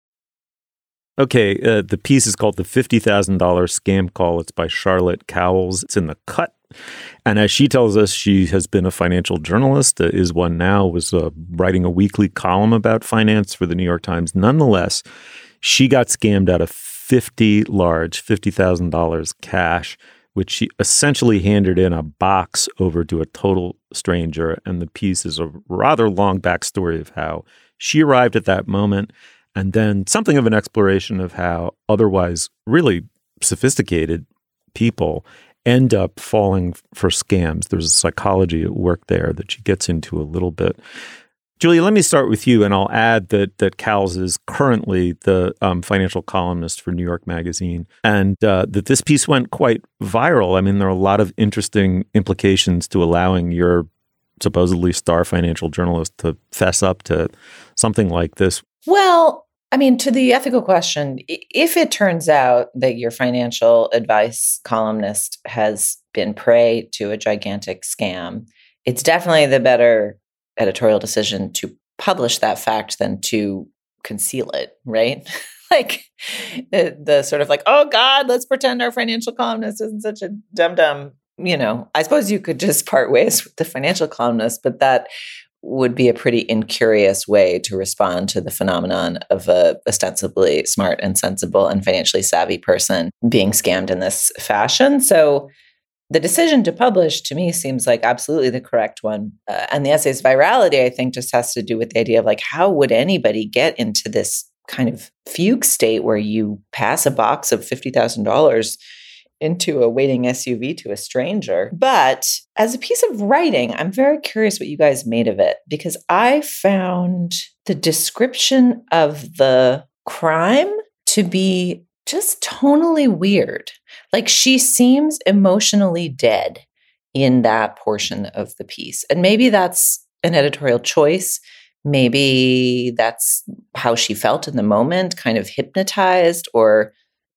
Okay, uh, the piece is called The fifty thousand dollars Scam Call. It's by Charlotte Cowles. It's in The Cut. And as she tells us, she has been a financial journalist, uh, is one now, was uh, writing a weekly column about finance for the New York Times. Nonetheless, she got scammed out of fifty large, fifty thousand dollars cash, which she essentially handed in a box over to a total stranger. And the piece is a rather long backstory of how she arrived at that moment, and then something of an exploration of how otherwise really sophisticated people end up falling for scams. There's a psychology at work there that she gets into a little bit. Julia, let me start with you, and I'll add that that Cowles is currently the um, financial columnist for New York Magazine, and uh, that this piece went quite viral. I mean, there are a lot of interesting implications to allowing your supposedly star financial journalist to fess up to something like this. Well, I mean, to the ethical question, if it turns out that your financial advice columnist has been prey to a gigantic scam, it's definitely the better editorial decision to publish that fact than to conceal it, right? Like the, the sort of like, oh God, let's pretend our financial columnist isn't such a dum-dum. You know, I suppose you could just part ways with the financial columnist, but that would be a pretty incurious way to respond to the phenomenon of a ostensibly smart and sensible and financially savvy person being scammed in this fashion. So the decision to publish, to me, seems like absolutely the correct one. Uh, and the essay's virality, I think, just has to do with the idea of like, how would anybody get into this kind of fugue state where you pass a box of fifty thousand dollars into a waiting S U V to a stranger. But as a piece of writing, I'm very curious what you guys made of it, because I found the description of the crime to be just tonally weird. Like, she seems emotionally dead in that portion of the piece. And maybe that's an editorial choice. Maybe that's how she felt in the moment, kind of hypnotized or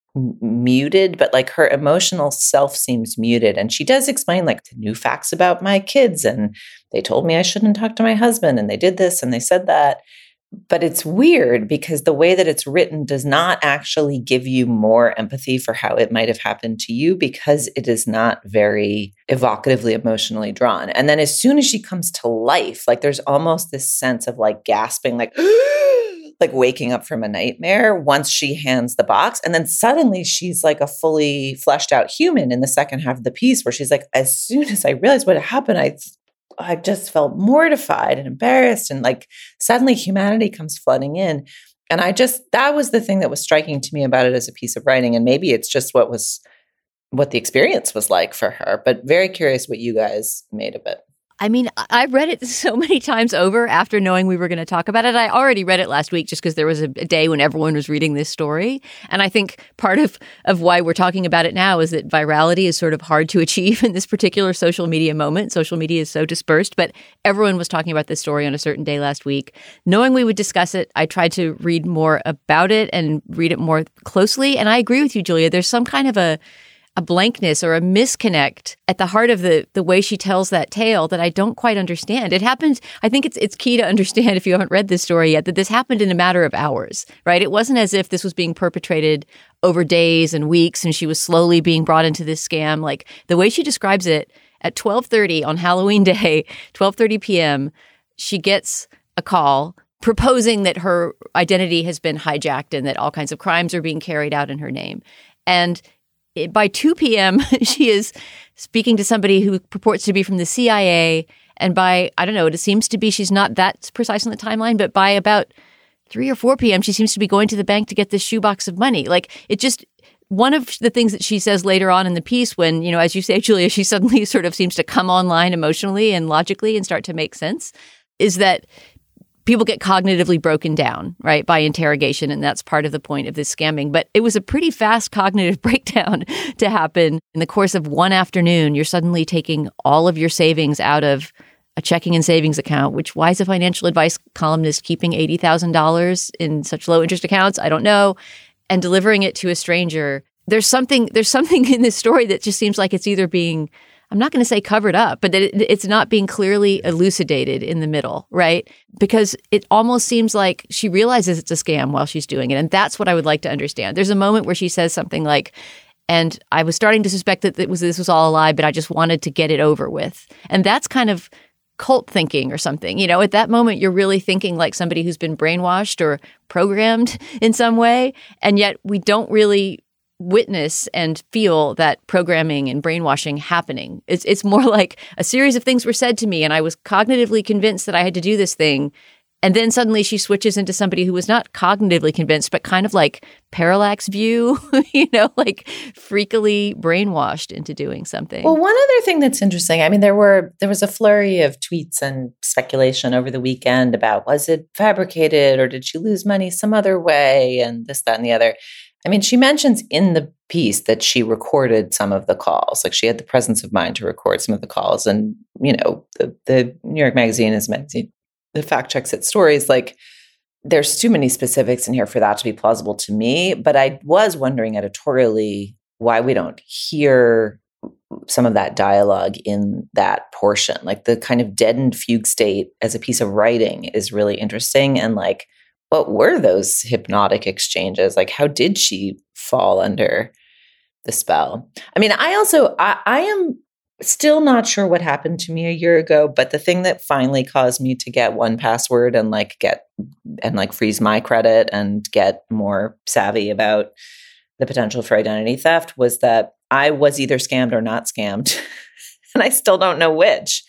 muted, but like her emotional self seems muted. And she does explain like the new facts about my kids, and they told me I shouldn't talk to my husband, and they did this and they said that. But it's weird because the way that it's written does not actually give you more empathy for how it might have happened to you, because it is not very evocatively emotionally drawn. And then as soon as she comes to life, like there's almost this sense of like gasping, like like waking up from a nightmare once she hands the box. And then suddenly she's like a fully fleshed out human in the second half of the piece, where she's like, as soon as I realized what had happened, I I just felt mortified and embarrassed. And like suddenly humanity comes flooding in. And I just, that was the thing that was striking to me about it as a piece of writing. And maybe it's just what was, what the experience was like for her, but very curious what you guys made of it. I mean, I've read it so many times over after knowing we were going to talk about it. I already read it last week just because there was a day when everyone was reading this story. And I think part of, of why we're talking about it now is that virality is sort of hard to achieve in this particular social media moment. Social media is so dispersed, but everyone was talking about this story on a certain day last week. Knowing we would discuss it, I tried to read more about it and read it more closely. And I agree with you, Julia. There's some kind of a a blankness or a misconnect at the heart of the the way she tells that tale that I don't quite understand. It happened, I think it's it's key to understand if you haven't read this story yet, that this happened in a matter of hours, right? It wasn't as if this was being perpetrated over days and weeks and she was slowly being brought into this scam. Like the way she describes it, at twelve thirty on Halloween day, twelve thirty p.m., she gets a call proposing that her identity has been hijacked and that all kinds of crimes are being carried out in her name. And by two p.m., she is speaking to somebody who purports to be from the C I A. And by, I don't know, it seems to be she's not that precise on the timeline, but by about three or four p.m., she seems to be going to the bank to get this shoebox of money. Like it just, one of the things that she says later on in the piece when, you know, as you say, Julia, she suddenly sort of seems to come online emotionally and logically and start to make sense, is that people get cognitively broken down, right, by interrogation, and that's part of the point of this scamming. But it was a pretty fast cognitive breakdown to happen in the course of one afternoon. You're suddenly taking all of your savings out of a checking and savings account, which why is a financial advice columnist keeping eighty thousand dollars in such low interest accounts? I don't know. And delivering it to a stranger. There's something, there's something in this story that just seems like it's either being, I'm not going to say covered up, but that it, it's not being clearly elucidated in the middle, right? Because it almost seems like she realizes it's a scam while she's doing it. And that's what I would like to understand. There's a moment where she says something like, and I was starting to suspect that it was, this was all a lie, but I just wanted to get it over with. And that's kind of cult thinking or something. You know, at that moment, you're really thinking like somebody who's been brainwashed or programmed in some way. And yet we don't really witness and feel that programming and brainwashing happening. It's it's more like a series of things were said to me and I was cognitively convinced that I had to do this thing. And then suddenly she switches into somebody who was not cognitively convinced, but kind of like parallax view, you know, like freakily brainwashed into doing something. Well, one other thing that's interesting, I mean, there were there was a flurry of tweets and speculation over the weekend about was it fabricated or did she lose money some other way and this, that, and the other. I mean, she mentions in the piece that she recorded some of the calls. Like she had the presence of mind to record some of the calls. And, you know, the, the New York Magazine is a magazine that fact checks its stories. Like there's too many specifics in here for that to be plausible to me. But I was wondering editorially why we don't hear some of that dialogue in that portion. Like the kind of deadened fugue state as a piece of writing is really interesting. And like, what were those hypnotic exchanges? Like, how did she fall under the spell? I mean, I also, I, I am still not sure what happened to me a year ago, but the thing that finally caused me to get one password and like get, and like freeze my credit and get more savvy about the potential for identity theft was that I was either scammed or not scammed. And I still don't know which.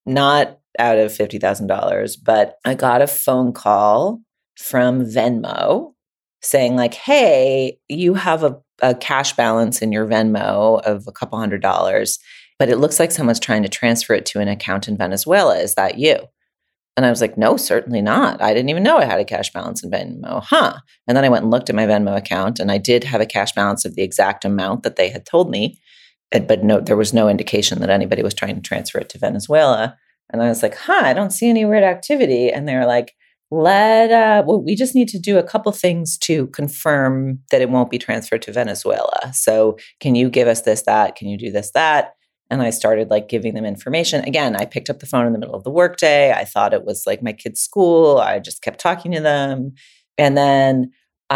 Not out of fifty thousand dollars, but I got a phone call from Venmo saying like, hey, you have a, a cash balance in your Venmo of a couple hundred dollars, but it looks like someone's trying to transfer it to an account in Venezuela. Is that you? And I was like, no, certainly not. I didn't even know I had a cash balance in Venmo. Huh. And then I went and looked at my Venmo account, and I did have a cash balance of the exact amount that they had told me. But no, there was no indication that anybody was trying to transfer it to Venezuela. And I was like, huh, I don't see any weird activity. And they were like, let, uh, well, we just need to do a couple things to confirm that it won't be transferred to Venezuela. So can you give us this, that? Can you do this, that? And I started like giving them information. Again, I picked up the phone in the middle of the workday. I thought it was like my kid's school. I just kept talking to them. And then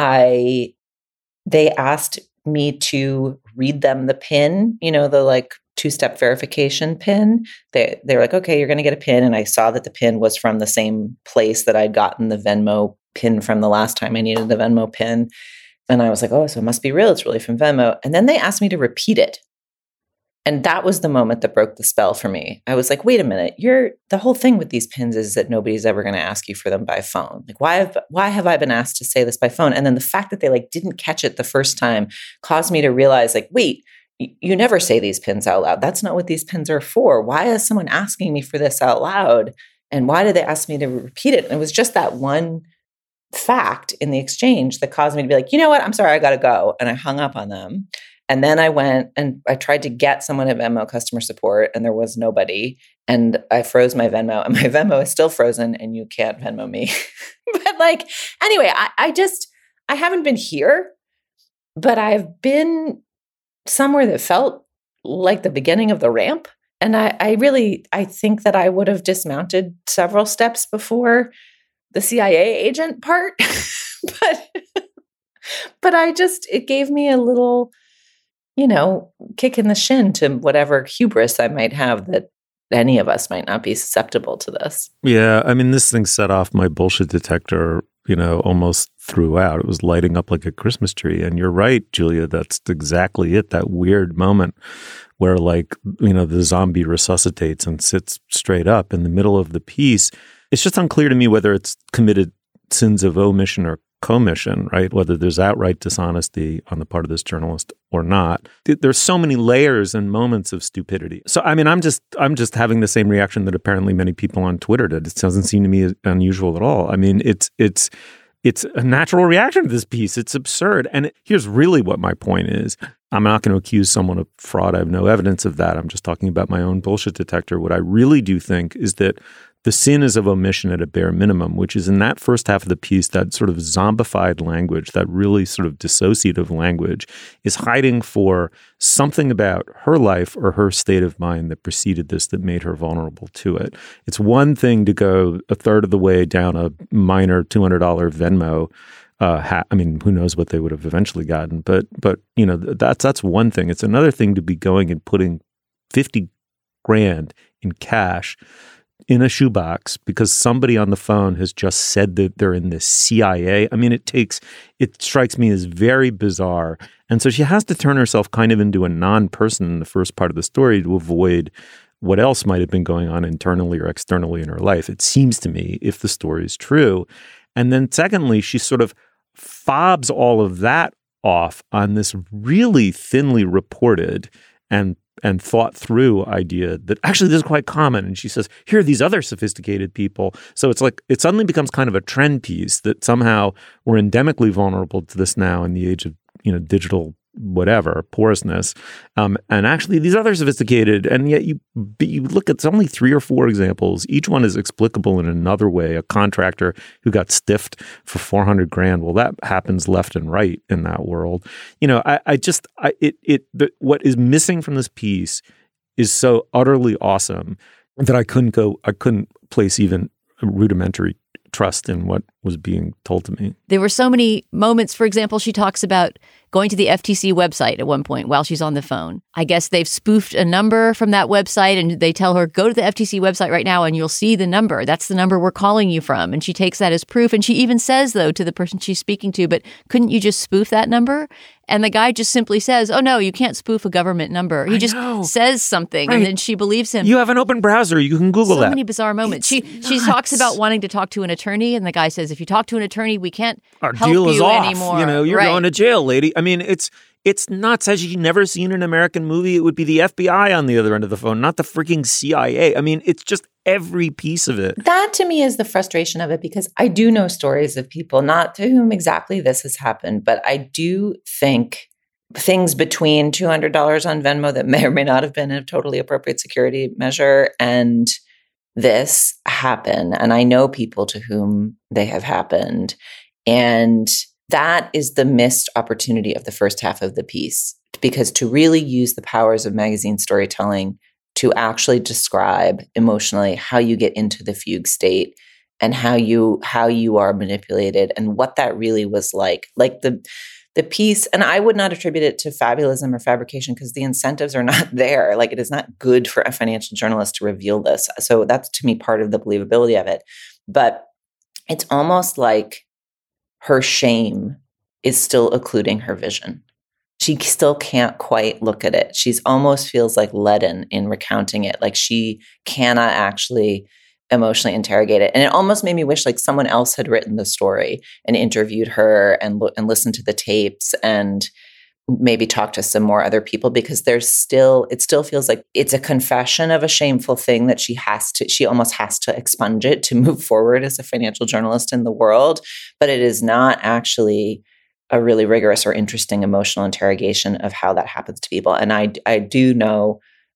I, they asked me to read them the PIN, you know, the like two-step verification PIN. They, they were like, okay, you're going to get a PIN. And I saw that the PIN was from the same place that I'd gotten the Venmo PIN from the last time I needed the Venmo PIN. And I was like, oh, so it must be real. It's really from Venmo. And then they asked me to repeat it. And that was the moment that broke the spell for me. I was like, wait a minute, you're the whole thing with these pins is that nobody's ever going to ask you for them by phone. Like, why have, why have I been asked to say this by phone? And then the fact that they like didn't catch it the first time caused me to realize like, wait, y- you never say these pins out loud. That's not what these pins are for. Why is someone asking me for this out loud? And why did they ask me to repeat it? And it was just that one fact in the exchange that caused me to be like, you know what? I'm sorry, I got to go. And I hung up on them. And then I went and I tried to get someone at Venmo customer support, and there was nobody. And I froze my Venmo, and my Venmo is still frozen, and you can't Venmo me. But like, anyway, I, I just, I haven't been here, but I've been somewhere that felt like the beginning of the ramp. And I, I really, I think that I would have dismounted several steps before the C I A agent part. but, but I just, it gave me a little, you know, kick in the shin to whatever hubris I might have that any of us might not be susceptible to this. Yeah. I mean, this thing set off my bullshit detector, you know, almost throughout. It was lighting up like a Christmas tree. And you're right, Julia, that's exactly it. That weird moment where like, you know, the zombie resuscitates and sits straight up in the middle of the piece. It's just unclear to me whether it's committed sins of omission or commission, right? Whether there's outright dishonesty on the part of this journalist or not. There's so many layers and moments of stupidity. So, I mean, I'm just I'm just having the same reaction that apparently many people on Twitter did. It doesn't seem to me unusual at all. I mean, it's it's it's a natural reaction to this piece. It's absurd. And it, here's really what my point is. I'm not going to accuse someone of fraud. I have no evidence of that. I'm just talking about my own bullshit detector. What I really do think is that the sin is of omission at a bare minimum, which is in that first half of the piece, that sort of zombified language, that really sort of dissociative language is hiding for something about her life or her state of mind that preceded this that made her vulnerable to it. It's one thing to go a third of the way down a minor two hundred dollars Venmo Uh, ha- I mean, who knows what they would have eventually gotten, but but you know that's that's one thing. It's another thing to be going and putting fifty grand in cash in a shoebox because somebody on the phone has just said that they're in the C I A. I mean, it takes it strikes me as very bizarre, and so she has to turn herself kind of into a non-person in the first part of the story to avoid what else might have been going on internally or externally in her life. It seems to me, if the story is true, and then secondly, she sort of fobs all of that off on this really thinly reported and and thought through idea that actually this is quite common. And she says, here are these other sophisticated people. So it's like it suddenly becomes kind of a trend piece that somehow we're endemically vulnerable to this now in the age of, you know, digital whatever, porousness. Um, and actually these other sophisticated, and yet you you look at only three or four examples. Each one is explicable in another way. A contractor who got stiffed for four hundred grand. Well, that happens left and right in that world. You know, I, I just, I, it, it, the, what is missing from this piece is so utterly awesome that I couldn't go, I couldn't place even a rudimentary trust in what was being told to me. There were so many moments. For example, she talks about going to the F T C website at one point while she's on the phone. I guess they've spoofed a number from that website and they tell her, go to the F T C website right now and you'll see the number. That's the number we're calling you from. And she takes that as proof. And she even says, though, to the person she's speaking to, but couldn't you just spoof that number? And the guy just simply says, oh, no, you can't spoof a government number. He I just know. says something Right. and then she believes him. You have an open browser. You can Google so that. So many bizarre moments. It's she she nuts. talks about wanting to talk to an attorney and the guy says, if you talk to an attorney, we can't Our help deal you is off. anymore. You know, you're right. going to jail, lady. I mean, it's it's nuts. Has she never seen an American movie? It would be the F B I on the other end of the phone, not the freaking C I A. I mean, it's just every piece of it. That to me is the frustration of it, because I do know stories of people, not to whom exactly this has happened, but I do think things between two hundred dollars on Venmo that may or may not have been a totally appropriate security measure and this happen. And I know people to whom they have happened. And that is the missed opportunity of the first half of the piece, because to really use the powers of magazine storytelling to actually describe emotionally how you get into the fugue state and how you how you are manipulated and what that really was like. Like the the piece, and I would not attribute it to fabulism or fabrication because the incentives are not there. Like, it is not good for a financial journalist to reveal this. So that's, to me, part of the believability of it. But it's almost like her shame is still occluding her vision. She still can't quite look at it. She's almost feels like leaden in recounting it. Like she cannot actually emotionally interrogate it. And it almost made me wish like someone else had written the story and interviewed her and, lo- and listened to the tapes and maybe talk to some more other people, because there's still, it still feels like it's a confession of a shameful thing that she has to, she almost has to expunge it to move forward as a financial journalist in the world. But it is not actually a really rigorous or interesting emotional interrogation of how that happens to people. And I, I do know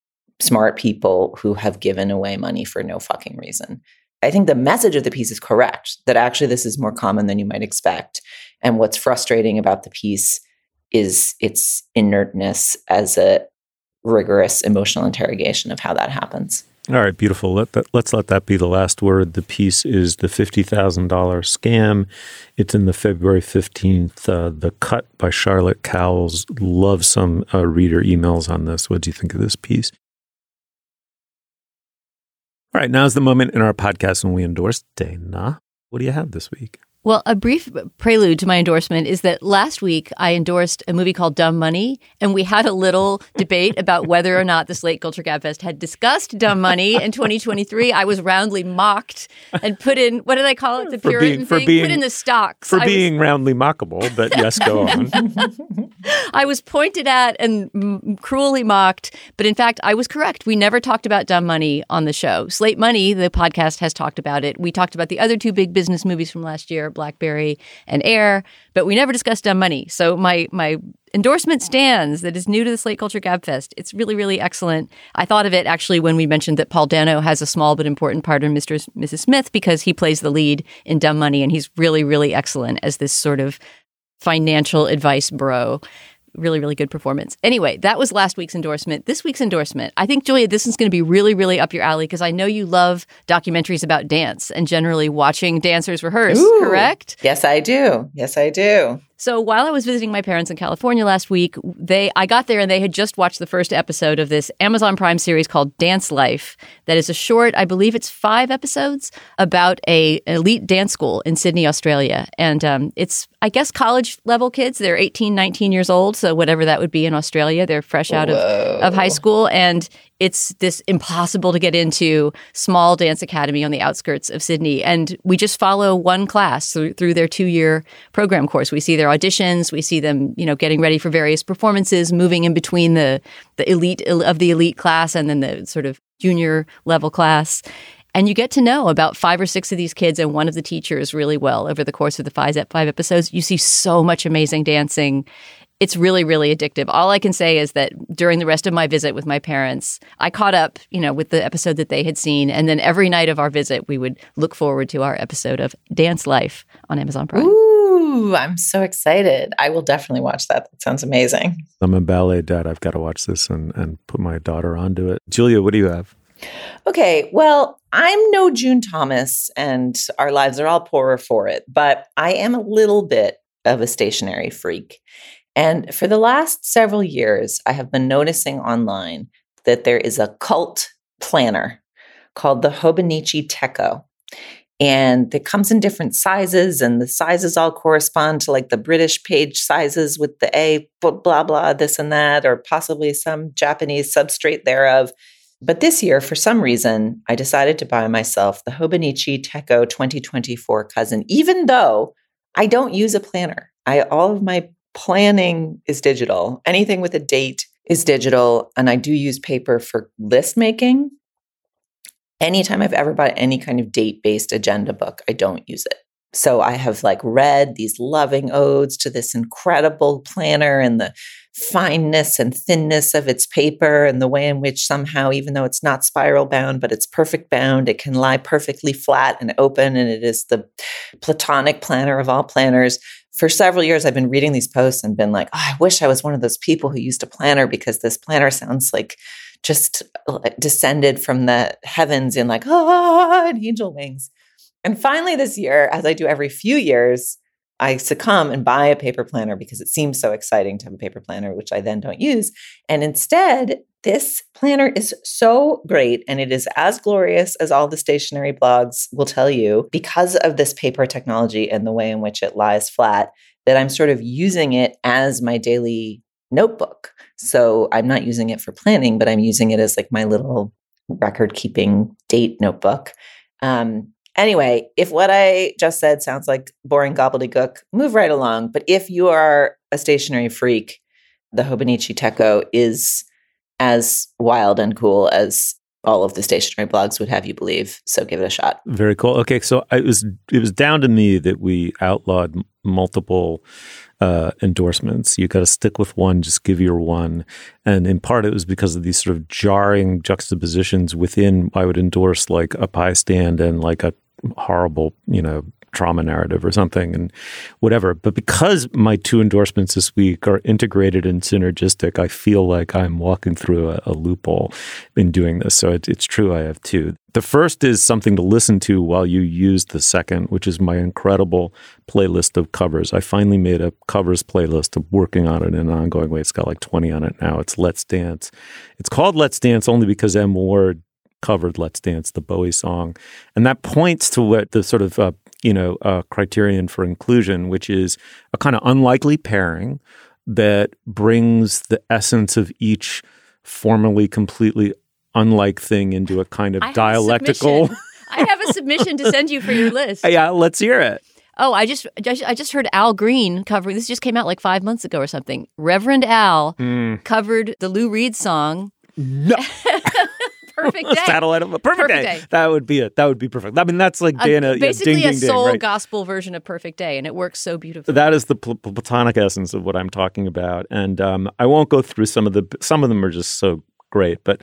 smart people who have given away money for no fucking reason. I think the message of the piece is correct, that actually this is more common than you might expect. And what's frustrating about the piece is its inertness as a rigorous emotional interrogation of how that happens. All right, beautiful. Let that, let's let that be the last word. The piece is The fifty thousand dollars Scam. It's in the February fifteenth, uh, The Cut by Charlotte Cowles. Love some uh, reader emails on this. What do you think of this piece? All right, now's the moment in our podcast when we endorse Dana. What do you have this week? Well, a brief prelude to my endorsement is that last week I endorsed a movie called Dumb Money, and we had a little debate about whether or not the Slate Culture Gabfest had discussed Dumb Money in twenty twenty-three. I was roundly mocked and put in, what did I call it? The For Puritan being- for thing? being- Put in the stocks. For I being was, roundly mockable, but yes, go on. I was pointed at and mm, cruelly mocked, but in fact, I was correct. We never talked about Dumb Money on the show. Slate Money, the podcast, has talked about it. We talked about the other two big business movies from last year, BlackBerry and Air, but we never discussed Dumb Money. So my my endorsement stands that is new to the Slate Culture Gabfest. It's really, really excellent. I thought of it actually when we mentioned that Paul Dano has a small but important part in Mister Missus Smith, because he plays the lead in Dumb Money, and he's really, really excellent as this sort of financial advice bro. Really, really good performance. Anyway, that was last week's endorsement. This week's endorsement, I think, Julia, this is going to be really, really up your alley, because I know you love documentaries about dance and generally watching dancers rehearse, Ooh, correct? Yes, I do. Yes, I do. So while I was visiting my parents in California last week, they I got there and they had just watched the first episode of this Amazon Prime series called Dance Life. That is a short, I believe it's five episodes, about a elite dance school in Sydney, Australia. And um, it's, I guess, college level kids. They're eighteen, nineteen years old. So whatever that would be in Australia, they're fresh out of, of high school. And it's this impossible to get into small dance academy on the outskirts of Sydney. And we just follow one class through, through their two-year program course. We see their auditions. We see them, you know, getting ready for various performances, moving in between the, the elite of the elite class and then the sort of junior level class. And you get to know about five or six of these kids and one of the teachers really well over the course of the five, five episodes. You see so much amazing dancing. It's really, really addictive. All I can say is that during the rest of my visit with my parents, I caught up, you know, with the episode that they had seen. And then every night of our visit, we would look forward to our episode of Dance Life on Amazon Prime. Ooh, I'm so excited. I will definitely watch that. That sounds amazing. I'm a ballet dad. I've got to watch this and, and put my daughter onto it. Julia, what do you have? Okay, well, I'm no June Thomas, and our lives are all poorer for it, but I am a little bit of a stationery freak. And for the last several years, I have been noticing online that there is a cult planner called the Hobonichi Techo. And it comes in different sizes, and the sizes all correspond to like the British page sizes with the A, blah, blah, blah, this and that, or possibly some Japanese substrate thereof. But this year, for some reason, I decided to buy myself the Hobonichi Techo twenty twenty-four Cousin, even though I don't use a planner. I all of my planning is digital. Anything with a date is digital, and I do use paper for list making. Anytime I've ever bought any kind of date-based agenda book, I don't use it. So I have like read these loving odes to this incredible planner and the fineness and thinness of its paper and the way in which somehow, even though it's not spiral bound, but it's perfect bound, it can lie perfectly flat and open. And it is the platonic planner of all planners. For several years, I've been reading these posts and been like, oh, I wish I was one of those people who used a planner, because this planner sounds like just descended from the heavens in like, ah, and angel wings. And finally this year, as I do every few years, I succumb and buy a paper planner because it seems so exciting to have a paper planner, which I then don't use. And instead, this planner is so great, and it is as glorious as all the stationery blogs will tell you, because of this paper technology and the way in which it lies flat, that I'm sort of using it as my daily notebook. So I'm not using it for planning, but I'm using it as like my little record-keeping date notebook. Um, Anyway, if what I just said sounds like boring gobbledygook, move right along. But if you are a stationery freak, the Hobonichi Techo is as wild and cool as all of the stationery blogs would have you believe. So give it a shot. Very cool. Okay, so it was it was down to me that we outlawed m- multiple uh, endorsements. You got to stick with one, just give your one. And in part, it was because of these sort of jarring juxtapositions within. I would endorse like a pie stand and like a horrible, you know, trauma narrative or something and whatever. But because my two endorsements this week are integrated and synergistic, I feel like I'm walking through a, a loophole in doing this. So it, it's true, I have two. The first is something to listen to while you use the second, which is my incredible playlist of covers. I finally made a covers playlist. I'm working on it in an ongoing way. It's got like twenty on it now. It's Let's Dance. It's called Let's Dance only because M. Ward covered Let's Dance, the Bowie song. And that points to what the sort of, uh, you know, uh, criterion for inclusion, which is a kind of unlikely pairing that brings the essence of each formerly completely unlike thing into a kind of I have dialectical. A I have a submission to send you for your list. Yeah, let's hear it. Oh, I just I just heard Al Green covering. This just came out like five months ago or something. Reverend Al mm. covered the Lou Reed song. No. Perfect day. Satellite of a perfect, perfect day. day. That would be it. That would be perfect. I mean, that's like Dana. Uh, basically, yeah, ding, a ding, soul ding, right? gospel version of Perfect Day, and it works so beautifully. That is the pl- platonic essence of what I'm talking about, and um, I won't go through some of the. Some of them are just so great, but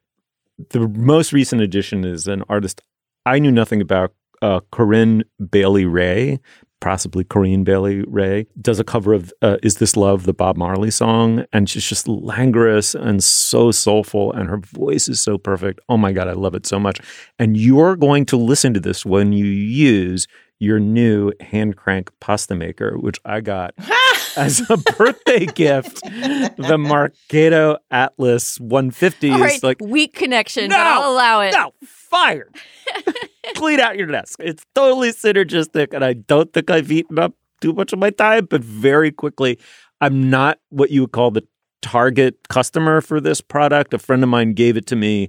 the most recent addition is an artist I knew nothing about, uh, Corinne Bailey Rae. Possibly Corinne Bailey Rae, does a cover of uh, Is This Love, the Bob Marley song. And she's just languorous and so soulful. And her voice is so perfect. Oh my God, I love it so much. And you're going to listen to this when you use your new hand crank pasta maker, which I got as a birthday gift. The Marketo Atlas one fifty All is right, like weak connection, no, but I'll allow it. No, fired. Clean out your desk. It's totally synergistic, and I don't think I've eaten up too much of my time, but very quickly, I'm not what you would call the target customer for this product. A friend of mine gave it to me.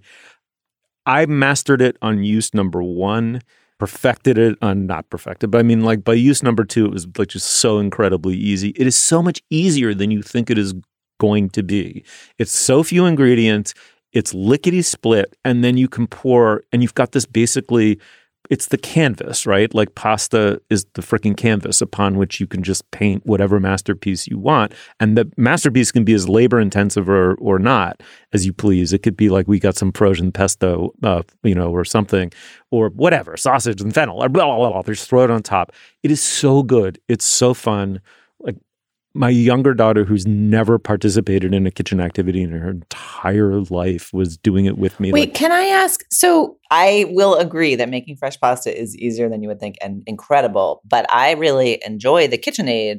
I mastered it on use number one, perfected it on not perfected, but I mean, like by use number two, it was like just so incredibly easy. It is so much easier than you think it is going to be. It's so few ingredients. It's lickety split, and then you can pour, and you've got this basically, it's the canvas, right? Like pasta is the freaking canvas upon which you can just paint whatever masterpiece you want. And the masterpiece can be as labor intensive or or not as you please. It could be like we got some frozen pesto, uh, you know, or something, or whatever, sausage and fennel, or blah, blah, blah, blah. Just throw it on top. It is so good. It's so fun. Like, my younger daughter, who's never participated in a kitchen activity in her entire life, was doing it with me. Wait, like, can I ask? So I will agree that making fresh pasta is easier than you would think and incredible, but I really enjoy the KitchenAid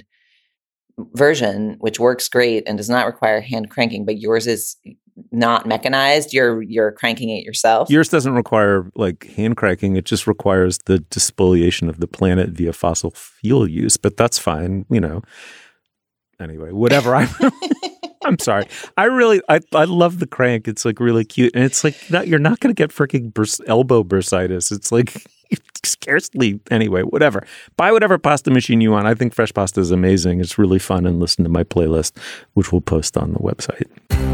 version, which works great and does not require hand cranking, but yours is not mechanized. You're you're cranking it yourself. Yours doesn't require like hand cranking. It just requires the despoliation of the planet via fossil fuel use, but that's fine, you know. Anyway, whatever. I I'm sorry. I really, I, I love the crank. It's like really cute. And it's like, not, you're not going to get freaking burs- elbow bursitis. It's like scarcely, anyway, whatever. Buy whatever pasta machine you want. I think Fresh Pasta is amazing. It's really fun. And listen to my playlist, which we'll post on the website.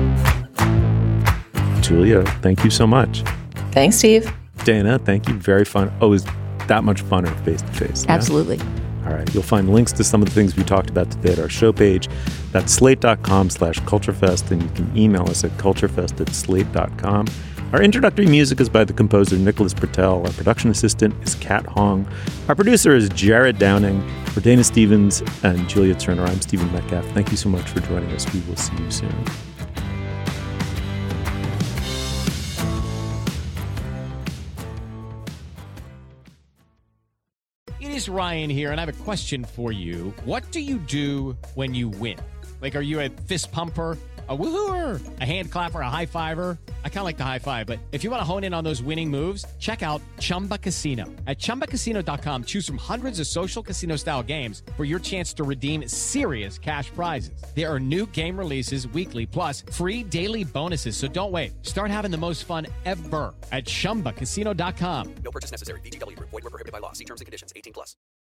Julia, thank you so much. Thanks, Steve. Dana, thank you. Very fun. Oh, it's that much funner face to face. Absolutely. All right. You'll find links to some of the things we talked about today at our show page. That's slate.com slash culturefest. And you can email us at culturefest at slate dot com. Our introductory music is by the composer Nicholas Bertel. Our production assistant is Kat Hong. Our producer is Jared Downing. For Dana Stevens and Julia Turner, I'm Stephen Metcalf. Thank you so much for joining us. We will see you soon. It is Ryan here, and I have a question for you. What do you do when you win? Like, are you a fist pumper, a woohooer, a hand clapper, a high fiver? I kind of like the high five, but if you want to hone in on those winning moves, check out Chumba Casino. At chumba casino dot com, choose from hundreds of social casino-style games for your chance to redeem serious cash prizes. There are new game releases weekly, plus free daily bonuses. So don't wait. Start having the most fun ever at chumba casino dot com. No purchase necessary. V G W. Void where prohibited by law. See terms and conditions. eighteen plus.